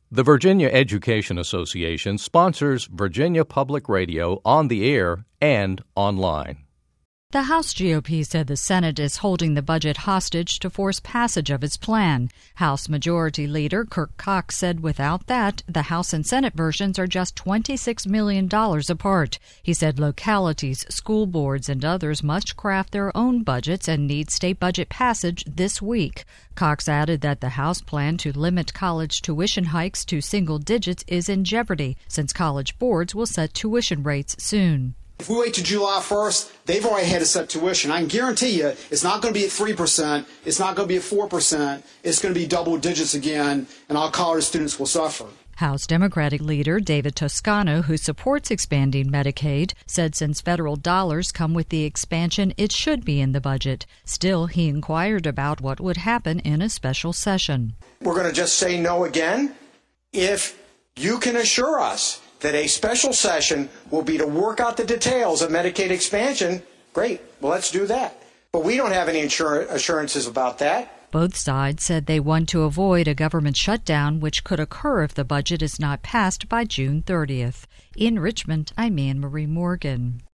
The Virginia Education Association sponsors Virginia Public Radio on the air and online. The House GOP said the Senate is holding the budget hostage to force passage of its plan. House Majority Leader Kirk Cox said without that, the House and Senate versions are just $26 million apart. He said localities, school boards, and others must craft their own budgets and need state budget passage this week. Cox added that the House plan to limit college tuition hikes to single digits is in jeopardy, since college boards will set tuition rates soon. If we wait to July 1st, they've already had to set tuition. I can guarantee you it's not going to be at 3%, it's not going to be at 4%, it's going to be double digits again, and our college students will suffer. House Democratic leader David Toscano, who supports expanding Medicaid, said since federal dollars come with the expansion, it should be in the budget. Still, he inquired about what would happen in a special session. We're going to just say no again? If you can assure us that a special session will be to work out the details of Medicaid expansion, great. Well, let's do that. But we don't have any assurances about that. Both sides said they want to avoid a government shutdown, which could occur if the budget is not passed by June 30th. In Richmond, I'm Anne Marie Morgan.